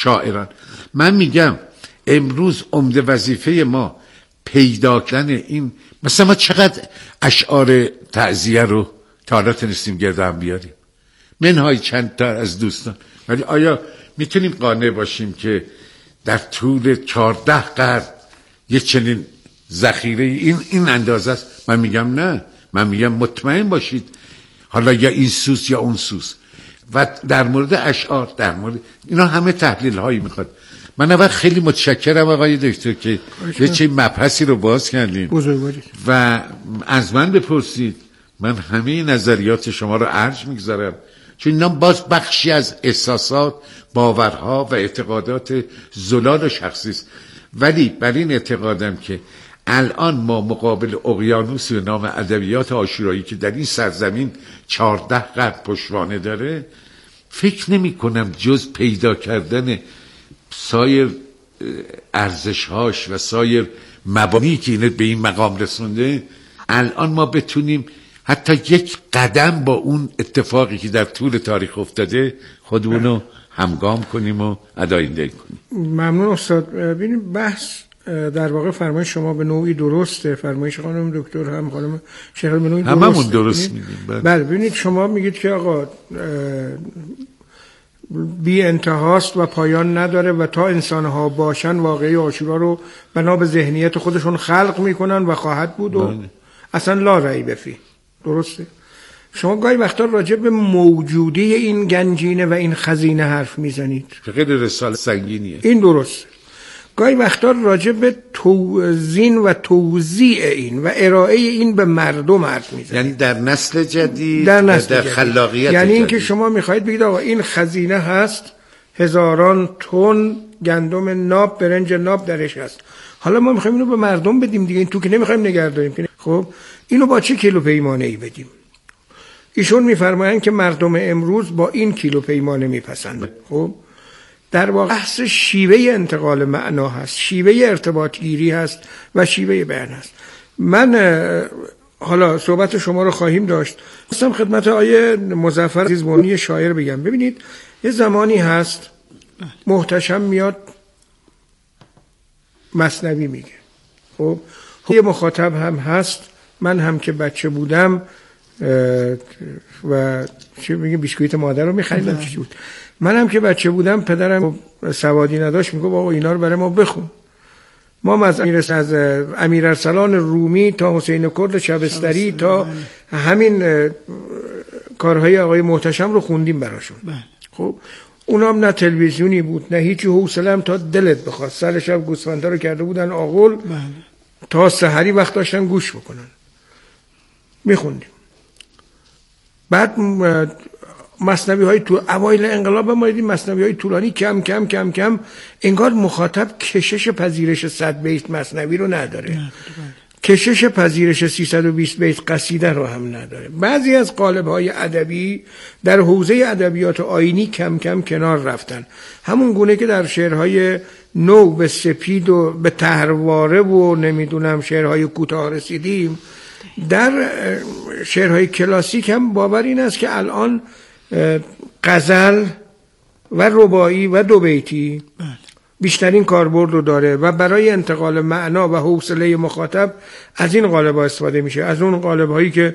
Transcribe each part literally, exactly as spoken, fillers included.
شاعران. من میگم امروز عمده وظیفه ما پیدا کردن این، مثلا ما چقدر اشعار تعزیه رو تا حالا تونستیم گردن بیاریم، منهای چند تا از دوستان، ولی آیا میتونیم قانع باشیم که در طول چهارده قرن یک چنین ذخیره این این اندازه است؟ من میگم نه، من میگم مطمئن باشید حالا یا این سوس یا اون سوس. و در مورد اشعار، در مورد اینا همه تحلیل هایی میخواد. من اول خیلی متشکرم آقای دکتر که یه چه مبحثی رو باز کردیم و از من بپرسید، من همه نظریات شما رو ارج میگذارم، چون اینا باز بخشی از احساسات، باورها و اعتقادات زلال و شخصی است. ولی بر این اعتقادم که الان ما مقابل اقیانوسی به نام ادبیات عاشورایی که در این سرزمین چهارده قرن پشتوانه داره، فکر نمی کنم جز پیدا کردن سایر ارزشهاش و سایر مبانی که اینه به این مقام رسونده، الان ما بتونیم حتی یک قدم با اون اتفاقی که در طول تاریخ افتاده خودمونو همگام کنیم و اداینده کنیم. ممنون استاد. ببینید بحث در واقع فرمایش شما به نوعی درسته، فرمایش خانم دکتر هم خانم شیخ به نوعی درسته، هممون درست میگیم. بله ببینید شما میگید که آقا بی انتهاست و پایان نداره و تا انسانها باشن واقعی عاشورا رو بنا به ذهنیت خودشون خلق میکنن و خواهد بود و بله. اصلا لا ریب فیه. درسته؟ شما گاهی وقتا راجع به موجودی این گنجینه و این خزینه حرف میزنید، خیلی رساله سنگینیه. این درست. گاهی وقتا راجع به توزین و توزیع این و ارائه این به مردم حرف میزنید، یعنی در نسل جدید، در, نسل در جدید. خلاقیت یعنی اینکه جدید. شما میخواید بگید آقا این خزینه هست، هزاران تن گندم ناب، برنج ناب درش هست، حالا ما میخوایم اینو به مردم بدیم دیگه، این تو که نمیخوایم نگه داریم که. خب اینو با چه کیلو پیمانه ای بدیم؟ ایشون میفرمایند که مردم امروز با این کیلو پیمانه میپسندن. خب در واقع بحث شیوه انتقال معنا هست، شیوه ارتباط گیری هست و شیوه بیان هست. من حالا صحبت شما رو خواهیم داشت، خواستم خدمت آیه مظفر عزیز مونی شاعر بگم. ببینید یه زمانی هست محتشم میاد مثنوی میگه، خب یه مخاطب هم هست، من هم که بچه بودم و چی میگه بیسکویت مادر رو میخریدم چی بود، من هم که بچه بودم پدرم سوادی نداشت، میگه بابا اینا رو برای ما بخون. ما از امیر از امیر ارسلان رومی تا حسین کرد شبستری تا همین کارهای آقای محتشم رو خوندیم براشون. خب اونام نه تلویزیونی بود نه هیچی، حوصله‌ام تا دلت بخواد. سر شب گوسفندا رو کرده بودن آغل تا سحری وقت داشتن گوش بکنن، میخوندیم. بعد مثنوی های تو اوایل انقلاب ما دیدیم مثنوی های طولانی کم کم کم کم انگار مخاطب کشش پذیرش صد بیت مثنوی رو نداره، نه. کشش پذیرش سیصد و بیست بیت قصیده رو هم نداره. بعضی از قالب های ادبی در حوزه ادبیات آیینی کم کم کنار رفتن، همون گونه که در شعرهای نو به سپید و به طهرواره و نمیدونم شعرهای کوتاه رسیدیم. در شعرهای کلاسیک هم باور این است که الان غزل و رباعی و دو بیتی بیشترین کاربرد رو داره و برای انتقال معنا و حوصله مخاطب از این قالب‌ها استفاده میشه، از اون قالب‌هایی که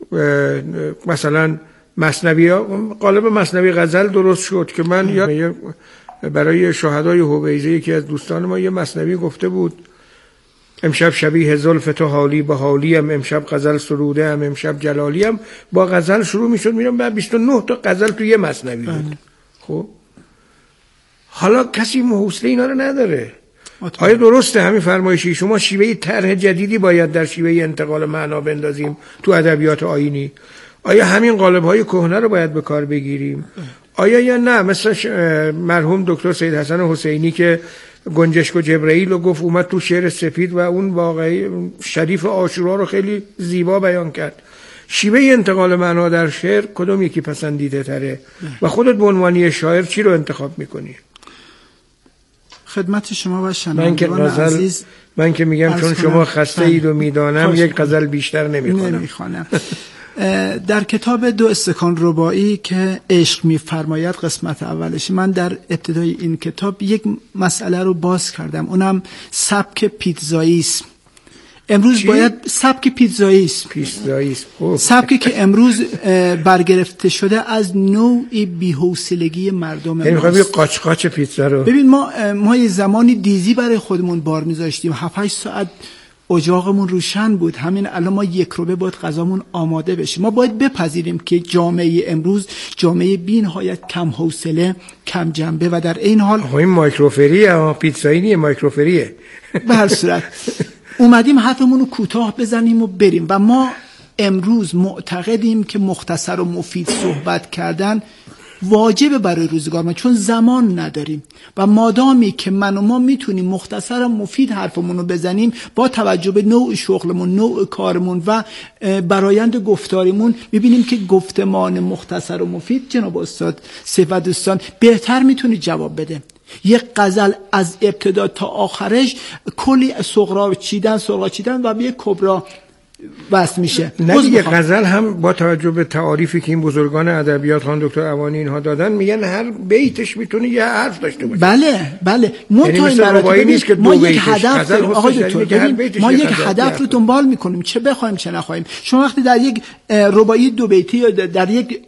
مثلا مثنوی ها، قالب مثنوی غزل درست شد که من یا برای شهدای هویزه یکی از دوستان ما یه مثنوی گفته بود، امشب شبیه زلف تو حالی به حالیم، امشب غزل سروده ام، امشب جلالی ام. با غزل شروع میشد، میرم بعد بیست و نه تا غزل تو یه مثنوی بود. خب حالا کسی حوصله اینا رو نداره. آیا درسته همین فرمایشی شما شیوه طرح جدیدی باید در شیوه انتقال معنا بندازیم تو ادبیات آیینی؟ آیا همین قالب‌های کهنه رو باید به کار بگیریم؟ آیا یا نه مثل مرحوم دکتر سید حسن حسینی که گنجشک و جبرئیل رو گفت، اومد تو شعر سپید و اون واقعی شریف عاشورا رو خیلی زیبا بیان کرد. شیوه انتقال معنا در شعر کدوم یکی پسندیده تره و خودت به عنوان شاعر چی رو انتخاب میکنی؟ خدمت شما و شنوندگان عزیز من که میگم چون شما خسته اید و میدانم یک غزل بیشتر نمیخوانم. نمیخوانم. در کتاب دو استکان رباعی که عشق می‌فرماید قسمت اولش، من در ابتدای این کتاب یک مسئله رو باز کردم، اونم سبک پیتزاییسم. امروز چی؟ باید سبک پیتزاییسم پیتزاییسم سبکی که امروز برگرفته شده از نوعی بی‌حوصلگی مردم. یعنی می‌خوام یه قاچ قاچ پیتزا رو ببین، ما ما یه زمانی دیزی برای خودمون بار می‌ذاشتیم، هفت هشت ساعت اجاقمون روشن بود، همین الان ما یک روبه باید غذامون آماده بشه. ما باید بپذیریم که جامعه امروز جامعه بی‌نهایت کم حوصله، کم جنبه و در این حال آقا این مایکروفریه، پیتزایی نیه، مایکروفریه. به هر صورت اومدیم حرفمون رو کوتاه بزنیم و بریم و ما امروز معتقدیم که مختصر و مفید صحبت کردن واجبه برای روزگار ما، چون زمان نداریم و مادامی که من و ما میتونیم مختصر و مفید حرفمون رو بزنیم با توجه به نوع شغلمون، نوع کارمون و برایند گفتاریمون، ببینیم که گفتمان مختصر و مفید جناب استاد سیف و دوستان بهتر میتونه جواب بده. یک غزل از ابتدا تا آخرش کلی سغرا چیدن سغرا چیدن و به یک کبرا وصل میشه. نه دیگه، غزل هم با توجه به تعاریفی که این بزرگان ادبیات خان دکتر اوانی اینها دادن، میگن هر بیتش میتونه یه حرف داشته باشه. بله بله، یعنی نیست که ما یک هدف آقای دکتر، ما یک هدف رو دنبال میکنیم، چه بخوایم چه نخوایم. شما وقتی در یک رباعی دو بیتی یا در یک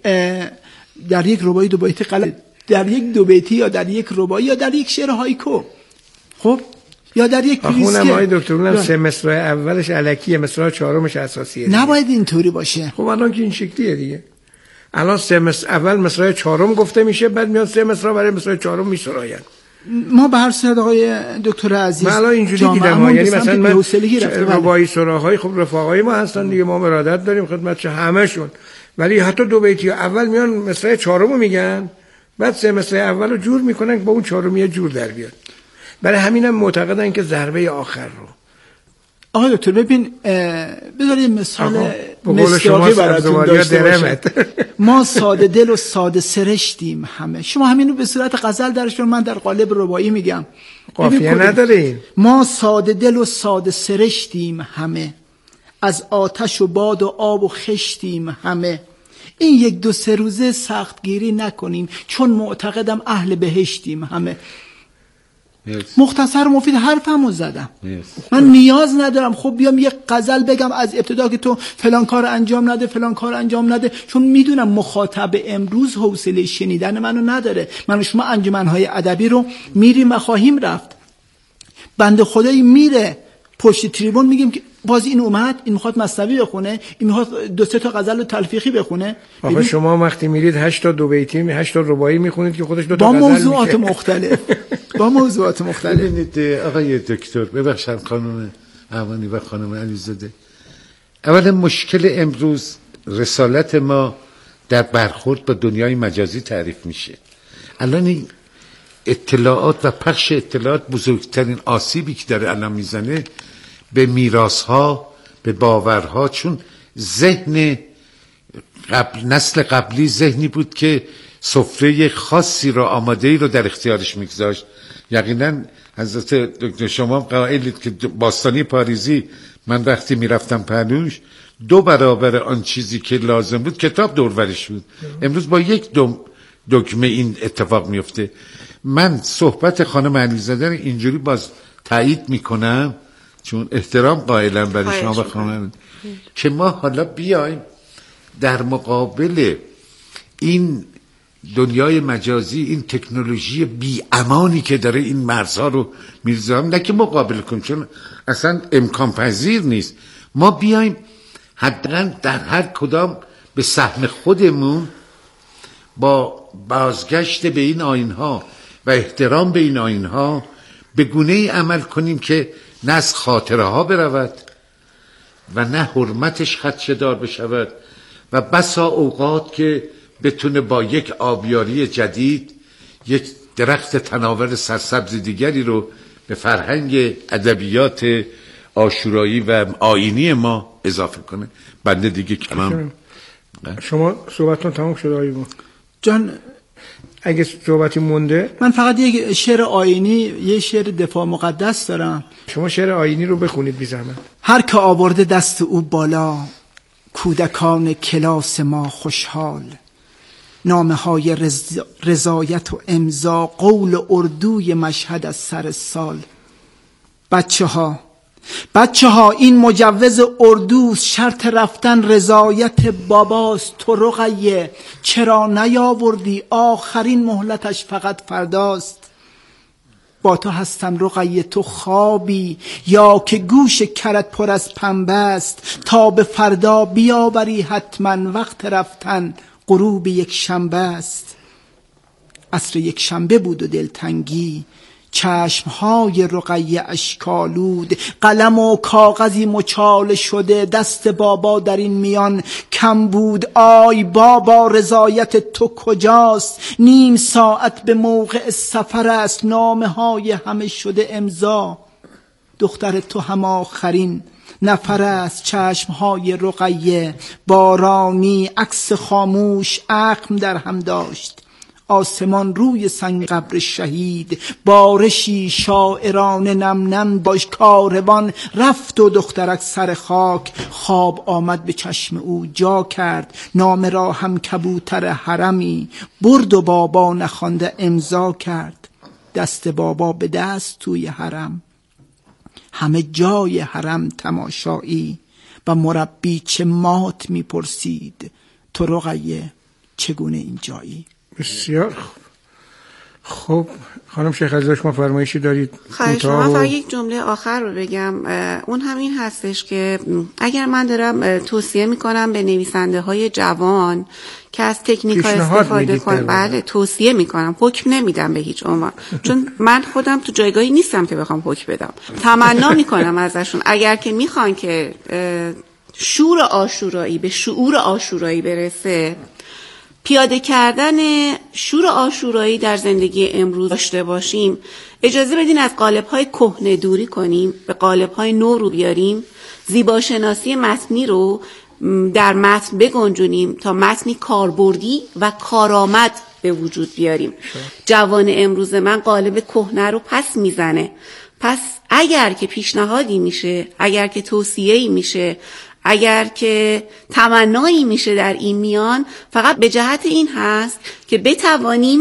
در یک رباعی دو بیتی غلط در یک دو بیتی یا در یک رباعی یا در یک شعر هایکو، خب یا در یک پریسکه، اونم آقای دکتر اونم سه مصرع اولش الکیه، مصرع چهارمش اساسیه دیگه. نباید اینطوری باشه. خب الان که این شکلیه دیگه، الان سه مصرع اول مصرع چهارم گفته میشه، بعد میاد سه مصرع برای مصرع چهارم میسراین. ما به هر صورت آقای دکتر عزیز من الان اینجوری دیدم، یعنی مثلا من رباعی سراهای خب رفقای ما هستن دیگه، ما ارادت داریم خدمت همه‌شون، ولی حتی دو بیتی اول میان مصرع چهارم میگن، بعد سه مصرع اولو جور میکنن که با اون چهارمی جور در بیاد. برای همینم معتقدن که ضربه آخر رو آقای دکتر ببین، بذار یه مثال مصداقی براتون داشته باشم. ما ساده دل و ساده سرشتیم همه. شما همینو به صورت غزل درش رو من در قالب رباعی میگم، قافیه ندارین. ما ساده دل و ساده سرشتیم همه، از آتش و باد و آب و خشتیم همه. این یک دو سه روزه سختگیری نکنیم، چون معتقدم اهل بهشتیم همه. Yes. مختصر و مفید حرفمو زدم. yes. من نیاز ندارم خب بیام یک غزل بگم از ابتدا که تو فلان کار انجام نده فلان کار انجام نده، چون میدونم مخاطب امروز حوصله شنیدن منو نداره. من و شما انجمنهای ادبی رو میریم و خواهیم رفت، بنده خدایی میره پشت تریبون میگیم که باز این اومد، این میخواد مثنوی بخونه، این میخواد دو سه تا غزل و تلفیقی بخونه. آخه شما وقتی میرید هشت تا دو بیتی هشت تا رباعی میخونید که خودش دو تا غزل با موضوعات مختلف با موضوعات مختلف. ببینید آقای دکتر، ببخشید خانم اوانی و خانم علیزاده، اولا مشکل امروز رسالت ما در برخورد با دنیای مجازی تعریف میشه. الان این اطلاعات و پخش اطلاعات بزرگترین آسیبی که داره الان میزنه به میراث‌ها، به باورها، چون ذهن قبل نسل قبلی ذهنی بود که سفره خاصی رو آماده‌ای رو در اختیارش میگذاشت. یقینا حضرت دکتر شما قائلید که باستانی پاریزی من وقتی میرفتم پهلوش دو برابر آن چیزی که لازم بود کتاب دورورش بود. امروز با یک دم دکمه این اتفاق میفته. من صحبت خانم علیزاده رو اینجوری باز تایید میکنم چون احترام قائلم برای شما و خانم، که ما حالا بیایم در مقابل این دنیای مجازی، این تکنولوژی بی امانی که داره این مرزها رو میرزام، نه که مقابل کنیم چون اصلا امکان پذیر نیست، ما بیایم حداقل در هر کدام به سهم خودمون با بازگشت به این آیین‌ها و احترام به این آیین‌ها به گونه‌ای عمل کنیم که نه از خاطره ها برود و نه حرمتش خدشه‌دار بشود و بسا اوقات که بتونه با یک آبیاری جدید یک درخت تناور سرسبز دیگری رو به فرهنگ ادبیات عاشورایی و آیینی ما اضافه کنه. بنده دیگه کلام. شما صحبتتون تمام شد آقای جان؟ اگه صحبتی مونده، من فقط یک شعر آیینی، یه شعر دفاع مقدس دارم. شما شعر آیینی رو بخونید بی زحمت. هر که آورده دست او بالا، کودکان کلاس ما خوشحال، نامه های رز... رضایت و امضا، قول اردوی مشهد از سر سال. بچه ها بچه ها این مجوز اردوست، شرط رفتن رضایت باباست. تو رقیه چرا نیاوردی؟ آخرین مهلتش فقط فرداست. با تو هستم رقیه، تو خوابی یا که گوش کرت پر از پنبه است؟ تا به فردا بیاوری حتما، وقت رفتن غروب یک شنبه است. عصر یک شنبه بود و دلتنگی، چشمهای رقیه اشکالود، قلم و کاغذی مچاله شده، دست بابا در این میان کم بود. آی بابا رضایت تو کجاست؟ نیم ساعت به موقع سفر است، نامه های همه شده امضا. دختر تو هم آخرین نفر است. چشمهای رقیه بارانی، عکس خاموش عقم در هم داشت. آسمان روی سنگ قبر شهید، بارشی شاعرانه نم نم داشت. کاروان رفت و دخترک سر خاک، خواب آمد به چشم او جا کرد. نامه را هم کبوتر حرمی برد و بابا نخوانده امضا کرد. دست بابا به دست توی حرم، همه جای حرم تماشایی، و مربی چه مات میپرسید تو رقیه چگونه این جایی؟ بسیار خوب. خانم شیخ عزیزا شما فرمایشی دارید؟ خواهش می‌کنم. فقط یک جمله آخر رو بگم. اون هم این هستش که اگر من دارم توصیه میکنم به نویسنده های جوان که از تکنیک ها استفاده کنن، بله توصیه میکنم، حکم نمیدم به هیچ عنوان، چون من خودم تو جایگاهی نیستم که بخوام حکم بدم. تمنا میکنم ازشون اگر که میخوان که شور آشورایی به شعور آشورایی برسه، پیاده کردن شور آشورایی در زندگی امروز داشته باشیم، اجازه بدین از قالب‌های کهنه دوری کنیم، به قالب‌های نو رو بیاریم، زیباشناسی متنی رو در متن بگنجونیم تا متنی کاربردی و کارآمد به وجود بیاریم. جوان امروز من قالب کهنه رو پس میزنه. پس اگر که پیشنهادی میشه، اگر که توصیه‌ای میشه، اگر که تمنایی میشه در این میان، فقط به جهت این هست که بتوانیم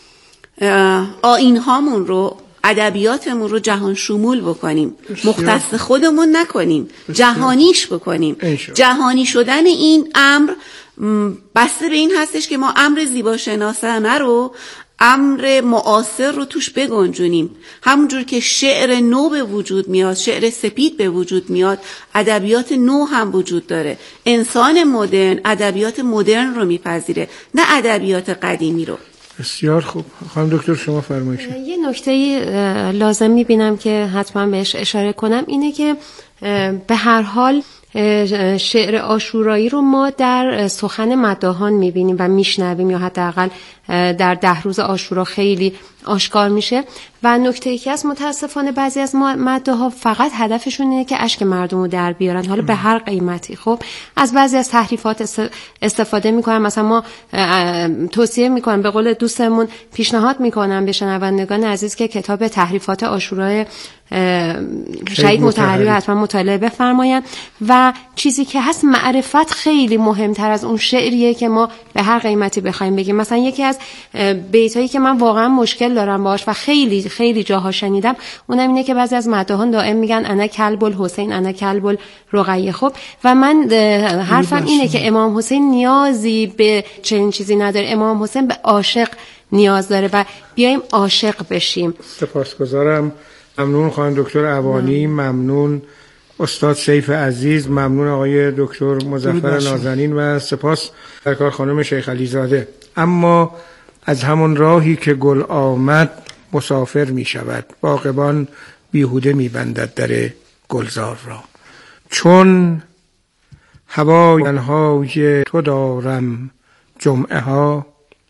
آیین‌هامون رو، ادبیاتمون رو جهان شمول بکنیم، مختص خودمون نکنیم، جهانیش بکنیم. جهانی شدن این امر بسته به این هستش که ما امر زیباشناسانه رو، امر معاصر رو توش بگنجونیم. همونجور که شعر نو به وجود میاد، شعر سپید به وجود میاد، ادبیات نو هم وجود داره. انسان مدرن ادبیات مدرن رو میپذیره، نه ادبیات قدیمی رو. بسیار خوب. خانم دکتر شما فرمایید. یه نکته لازم میبینم که حتما بهش اشاره کنم، اینه که به هر حال شعر عاشورایی رو ما در سخن مداحان میبینیم و میشنویم، یا حداقل در ده روز عاشورا خیلی آشکار میشه. و نکته ای که از متاسفانه بعضی از مداحا فقط هدفشون اینه که اشک مردم رو در بیارن، حالا به هر قیمتی. خب از بعضی از تحریفات استفاده میکنن. مثلا ما توصیه میکنم، به قول دوستمون پیشنهاد میکنم به شنوندگان عزیز که کتاب تحریفات عاشورای شهید مطهری حتما مطالعه بفرمایند. و چیزی که هست معرفت خیلی مهمتر از اون شعریه که ما به هر قیمتی بخوایم بگیم. مثلا یکی از بیتایی که من واقعا مشکل دارم باهاش و خیلی خیلی جاها شنیدم، اونم اینه که بعضی از مداحان دائم میگن انا کلب الحسین، انا کلب الرقیه. خب و من حرفم اینه که امام حسین نیازی به چنین چیزی نداره، امام حسین به عاشق نیاز داره و بیایم عاشق بشیم. سپاسگزارم. ممنون خانم دکتر عوانی، ممنون استاد سیف عزیز، ممنون آقای دکتر مظفر نازنین و سپاس در کار خانم شیخ علیزاده. اما از همون راهی که گل آمد مسافر می شود، باغبان بیهوده می بندد در گلزار را. چون هوای های تو دارم جمعه ها،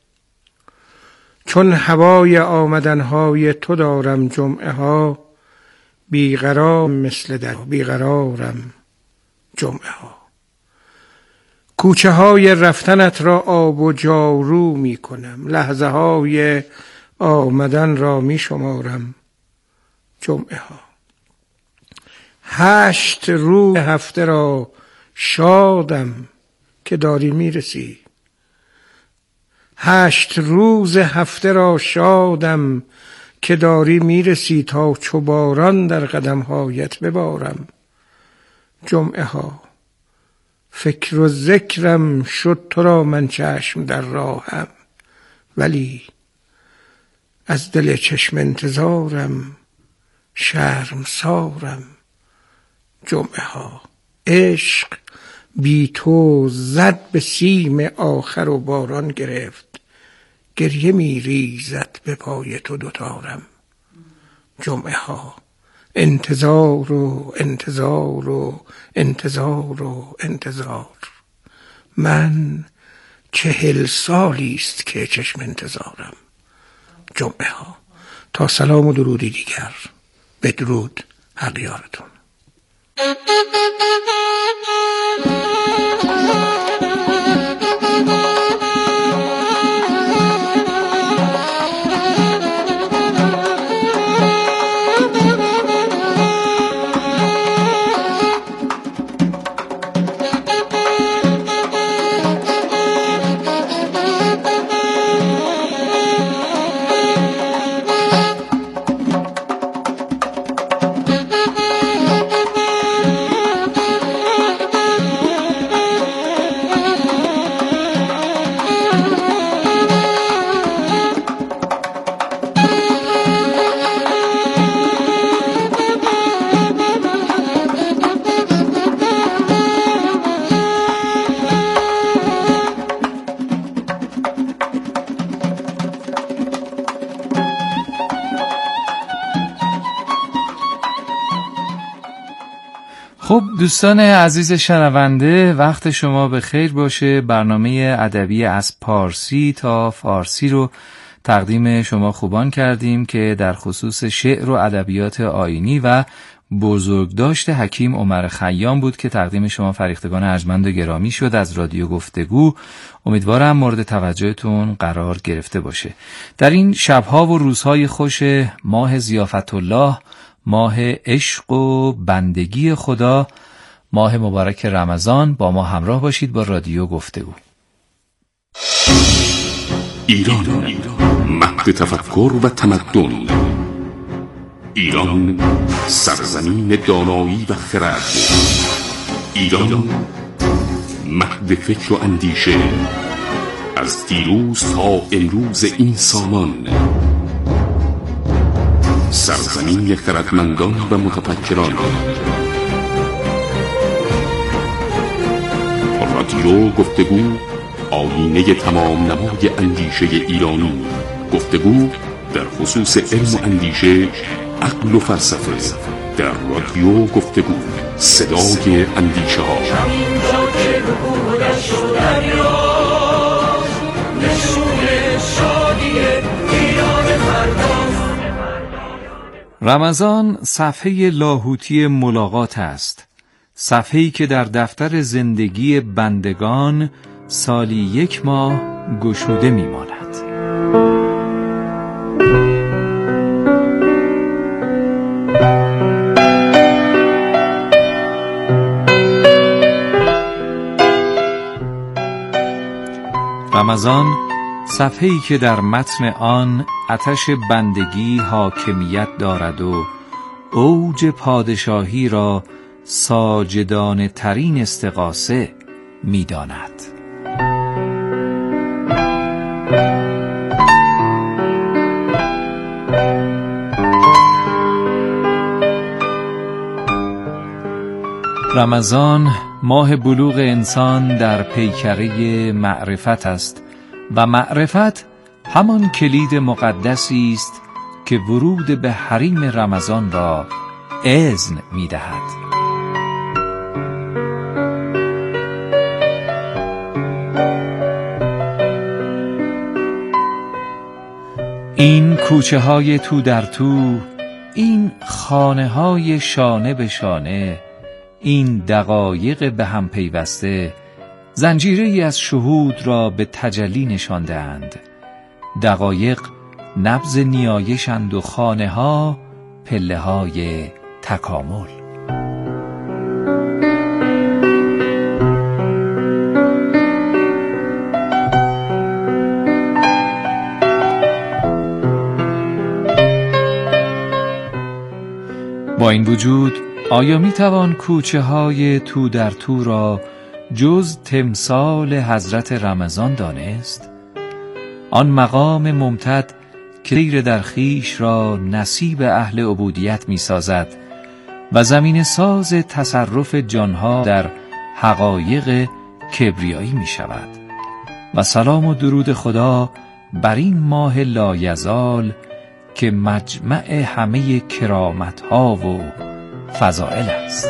چون هوای آمدنهای تو دارم جمعه ها، بیقرار مثل در بیقرارم جمعه ها. کوچه های رفتنت را آب و جارو می کنم، لحظه های آمدن را می شمارم جمعه ها. هشت روز هفته را شادم، که داری میرسی. هشت روز هفته را شادم که داری میرسی، تا چو باران در قدمهایت ببارم. جمعه ها فکر و ذکرم شد تو را من چشم در راهم، ولی از دل چشم انتظارم شرمسارم. جمعه ها عشق بی تو زد به سیم آخر و باران گرفت، گریه می ریزد به پای تو دوتارم. جمعه ها انتظار و انتظار و انتظار و انتظار، من چهل سالی است که چشم انتظارم. جمعه ها تا سلام و درودی دیگر، بدرود حق یارتون. خب دوستان عزیز شنونده، وقت شما به خیر باشه. برنامه ادبی از پارسی تا فارسی رو تقدیم شما خوبان کردیم که در خصوص شعر و ادبیات آیینی و بزرگداشت حکیم عمر خیام بود که تقدیم شما فریختگان ارجمند و گرامی شد از رادیو گفتگو. امیدوارم مورد توجهتون قرار گرفته باشه. در این شبها و روزهای خوش ماه ضیافت الله، ماه عشق و بندگی خدا، ماه مبارک رمضان، با ما همراه باشید با رادیو گفتگو. ایران، مهد تفکر و تمدن. ایران، سرزمین دانایی و خرد. ایران، مهد فکر و اندیشه، از دیروز تا امروز این سامان. سرزمین خردمندان و متفکران. رادیو گفتگو، آیینه تمام نمای اندیشه ایرانی. گفتگو در خصوص علم و اندیشه، عقل و فلسفه، در رادیو گفتگو، صدای اندیشه ها. رمضان صفحه لاهوتی ملاقات است، صفحه‌ای که در دفتر زندگی بندگان سالی یک ماه گشوده می‌ماند. رمضان صفحه‌ای که در متن آن آتش بندگی حاکمیت دارد و اوج پادشاهی را ساجدانه ترین استغاثه می داند. رمضان ماه بلوغ انسان در پیکره معرفت است و معرفت همان کلید مقدسی است که ورود به حریم رمضان را اذن می دهد. این کوچه های تو در تو، این خانه های شانه به شانه، این دقایق به هم پیوسته زنجیره‌ای از شهود را به تجلی نشانده‌اند. دقایق نبض نیایشند و خانه ها پله های تکامل. با این وجود آیا می توان کوچه های تو در تو را جز تمثال حضرت رمضان دانست؟ آن مقام ممتد که غیر در خویش را نصیب اهل عبودیت می سازد و زمین ساز تصرف جانها در حقایق کبریایی می شود. و سلام و درود خدا بر این ماه لایزال که مجمع همه کرامتها و فضائل است.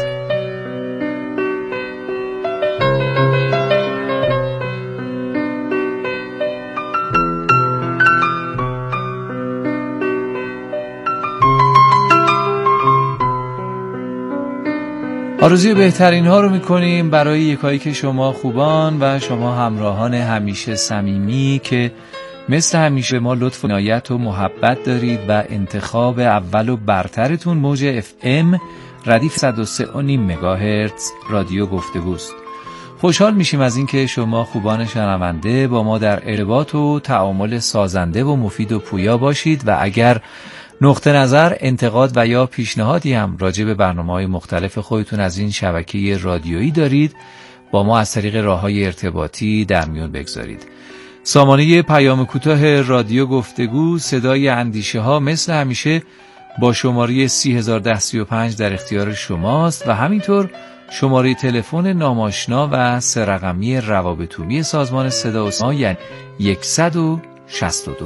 آرزوی بهترین ها رو میکنیم برای یکایی که شما خوبان و شما همراهان همیشه صمیمی که مثل همیشه ما لطف و عنایت و محبت دارید و انتخاب اول و برترتون موج اف ام ردیف صد و سه و نیم مگاهرتز رادیو گفتگوست. خوشحال میشیم از اینکه شما خوبان شنونده با ما در ارتباط و تعامل سازنده و مفید و پویا باشید و اگر نقطه نظر، انتقاد و یا پیشنهادی هم راجع به برنامه‌های مختلف خودتون از این شبکه رادیویی دارید با ما از طریق راه‌های ارتباطی در میون بگذارید. سامانه پیام کوتاه رادیو گفتگو صدای اندیشه ها مثل همیشه با شماره سی هزار و ده سی و پنج در اختیار شماست و همینطور شماره تلفن ناماشنا و سه رقمی روابطومی سازمان صدا و سیما یعنی صد و شصت و دو.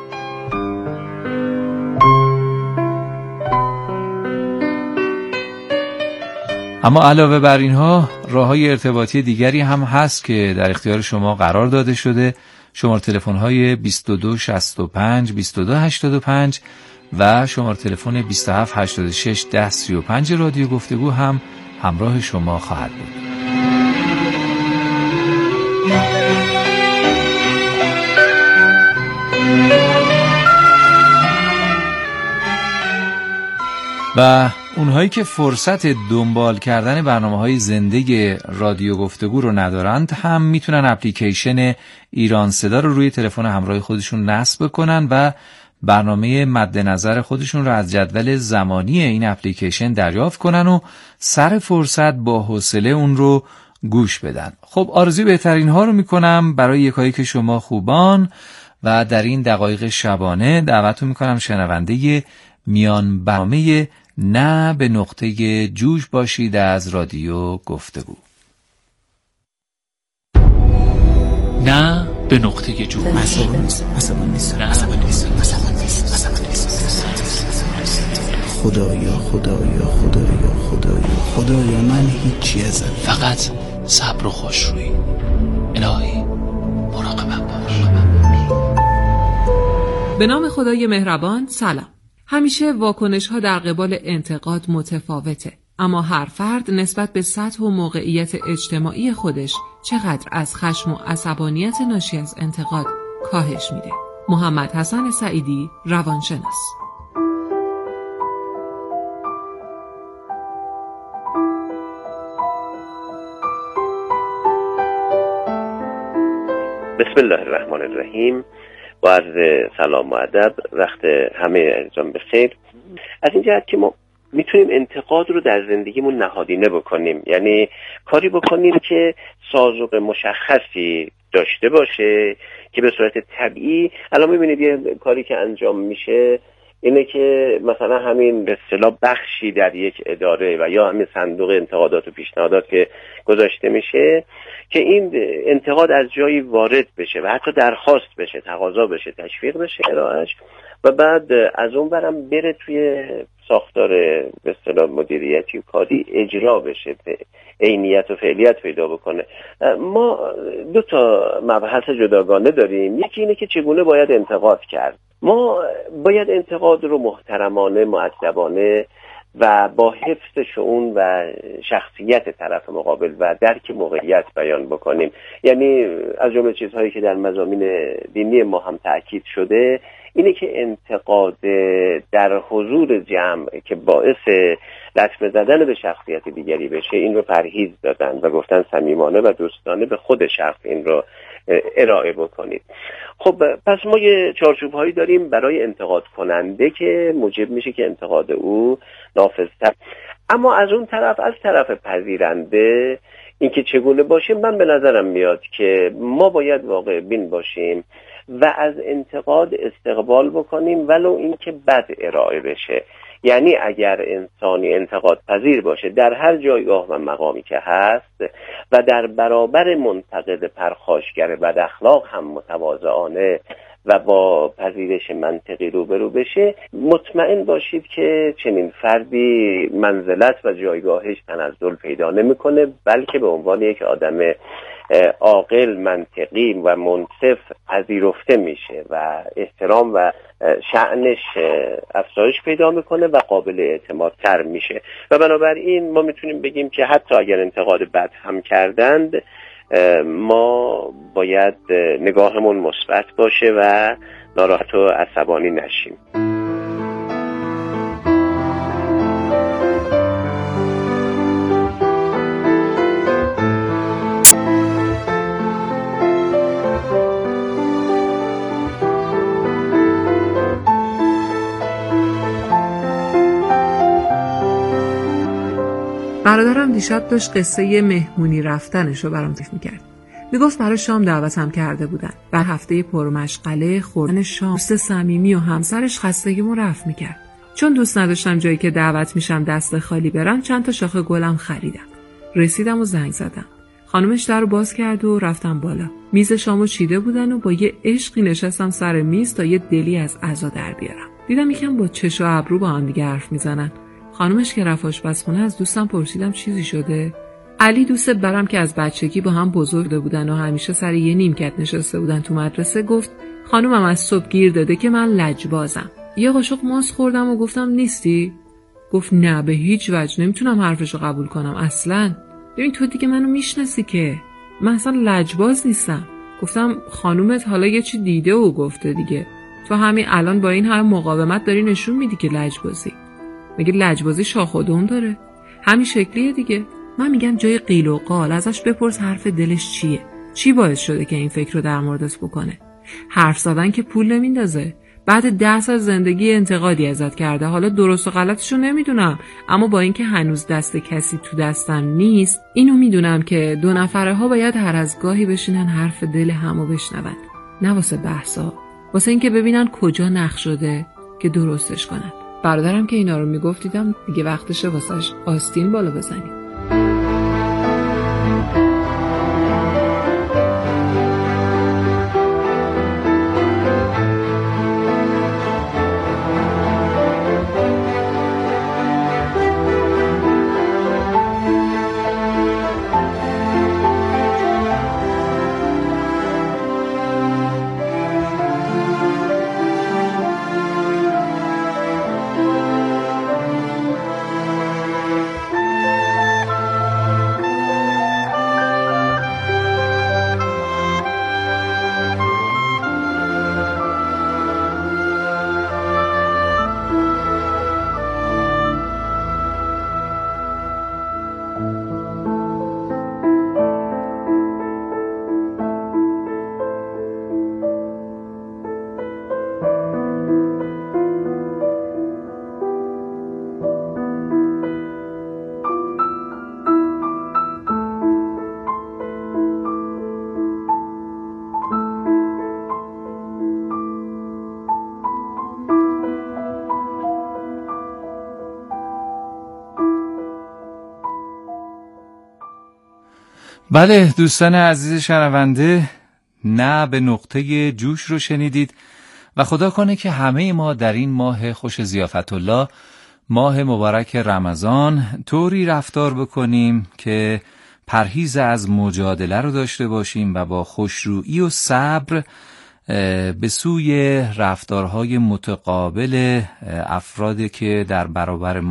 اما علاوه بر اینها راه‌های ارتباطی دیگری هم هست که در اختیار شما قرار داده شده. شماره تلفن‌های بیست و دو شصت و پنج بیست و دو هشتاد و پنج و شماره تلفن بیست و هفت هشتاد و شش ده سی و پنج رادیو گفتگو هم همراه شما خواهد بود. و اونهایی که فرصت دنبال کردن برنامه‌های زنده رادیو گفتگو رو ندارند هم میتونن اپلیکیشن ایران صدا رو روی تلفن همراه خودشون نصب کنن و برنامه مد نظر خودشون رو از جدول زمانی این اپلیکیشن دریافت کنن و سر فرصت با حوصله اون رو گوش بدن. خب آرزوی بهترین ها رو میکنم برای یکایی که شما خوبان و در این دقایق شبانه دعوتتون میکنم شنونده میان برنامه نه به نقطه جوش باشید از رادیو گفتگو. نه به نقطه جوش. عصبانی نیست، عصبانی نیست، عصبانی نیست، عصبانی نیست. خدایا خدایا خدایا خدایا خدایا من هیچی ازم، فقط صبر و خوشرویی. الهی مراقبم باش. به نام خدای مهربان. سلام. همیشه واکنش ها در قبال انتقاد متفاوته، اما هر فرد نسبت به سطح و موقعیت اجتماعی خودش چقدر از خشم و عصبانیت ناشی از انتقاد کاهش میده. محمد حسن سعیدی، روانشناس. بسم الله الرحمن الرحیم. با عرض سلام و ادب، وقت همه عزیزان بخیر. از این جهت که ما میتونیم انتقاد رو در زندگیمون نهادینه بکنیم، یعنی کاری بکنیم که سازوق مشخصی داشته باشه که به صورت طبیعی. الان میبینید یه کاری که انجام میشه اینه که مثلا همین به اصطلاح بخشی در یک اداره و یا همین صندوق انتقادات و پیشنهادات که گذاشته میشه که این انتقاد از جایی وارد بشه و حتی درخواست بشه، تقاضا بشه، تشویق بشه ارائهش و بعد از اون برم بره توی ساختار به اصطلاح مدیریتی و کاری اجرا بشه، عینیت و فعلیت پیدا بکنه. ما دو تا مبحث جداگانه داریم. یکی اینه که چگونه باید انتقاد کرد. ما باید انتقاد رو محترمانه، مؤدبانه و با حفظ شؤون و شخصیت طرف مقابل و درک موقعیت بیان بکنیم. یعنی از جمله چیزهایی که در مضامین دینی ما هم تأکید شده اینه که انتقاد در حضور جمع که باعث لطمه زدن به شخصیت دیگری بشه این رو پرهیز دادن و گفتن صمیمانه و دوستانه به خود شخص این رو ارائه بکنید. خب پس ما یه چارچوب هایی داریم برای انتقاد کننده که موجب میشه که انتقاد او نافذتر. اما از اون طرف، از طرف پذیرنده، اینکه چگونه باشیم، من به نظرم میاد که ما باید واقع بین باشیم و از انتقاد استقبال بکنیم ولو اینکه بد ارائه بشه. یعنی اگر انسانی انتقاد پذیر باشه در هر جایگاه و مقامی که هست و در برابر منتقد پرخاشگر بد اخلاق هم متواضعانه و با پذیرش منطقی روبرو بشه، مطمئن باشید که چنین فردی منزلت و جایگاهش تنزل پیدا نمیکنه، بلکه به عنوان یک آدم عاقل، منطقی و منصف پذیرفته میشه و احترام و شأنش افزایش پیدا میکنه و قابل اعتماد تر میشه. و بنابراین ما میتونیم بگیم که حتی اگر انتقاد بد هم کردند، ما باید نگاهمون مثبت باشه و ناراحت و عصبانی نشیم. برادرم دیشب داشت قصه مهمونی رفتنشو برام تعریف میکرد. میگفت برای شام دعوتم کرده بودن. بعد هفته پرمشغله خوردن شام، دوست صمیمی و همسرش خستگیمو رفع میکرد. چون دوست نداشتم جایی که دعوت میشم دست خالی برم، چند تا شاخه گلم خریدم. رسیدم و زنگ زدم. خانومش درو باز کرد و رفتم بالا. میز شامو چیده بودن و با یه عشقی نشستم سر میز تا یه دلی از عزا در بیارم. دیدم یکم با چش و ابرو با هم دیگه حرف میزنن. خانومش که رفت آشپزخونه، از دوستم پرسیدم چیزی شده؟ علی دوست برم که از بچگی با هم بزرگ بودن و همیشه سر یه نیمکت نشسته بودن تو مدرسه، گفت خانومم از صبح گیر داده که من لجبازم. یه قاشق ماست خوردم و گفتم نیستی؟ گفت نه به هیچ وجه نمیتونم حرفشو قبول کنم اصلا. ببین تو دیگه منو میشناسی که من اصلا لجباز نیستم. گفتم خانومت حالا یه چی دیده و گفته دیگه. تو همین الان با این همه مقاومت داری نشون میدی که لجبازی. مگه لجبازی شاخ و دم داره؟ همین شکلیه دیگه. من میگم جای قیل و قال ازش بپرس حرف دلش چیه؟ چی باعث شده که این فکر رو در موردت بکنه؟ حرف زدن که پول نمیندازه. بعد ده سال زندگی انتقادی ازت کرده، حالا درست و غلطشو نمیدونم، اما با اینکه هنوز دست کسی تو دستم نیست، اینو میدونم که دو نفره ها باید هر از گاهی بشینن حرف دل همو بشنون، نه واسه بحثا، واسه اینکه ببینن کجا نخ شده که درستش کنن. برادرم که اینا رو میگفت دیدم دیگه وقتشه واسش آستین بالا بزنیم. بله دوستان عزیز شنونده، نه به نقطه جوش رو شنیدید و خدا کنه که همه ما در این ماه خوش ضیافت الله، ماه مبارک رمضان، طوری رفتار بکنیم که پرهیز از مجادله رو داشته باشیم و با خوشرویی و صبر به سوی رفتارهای متقابل افرادی که در برابر ما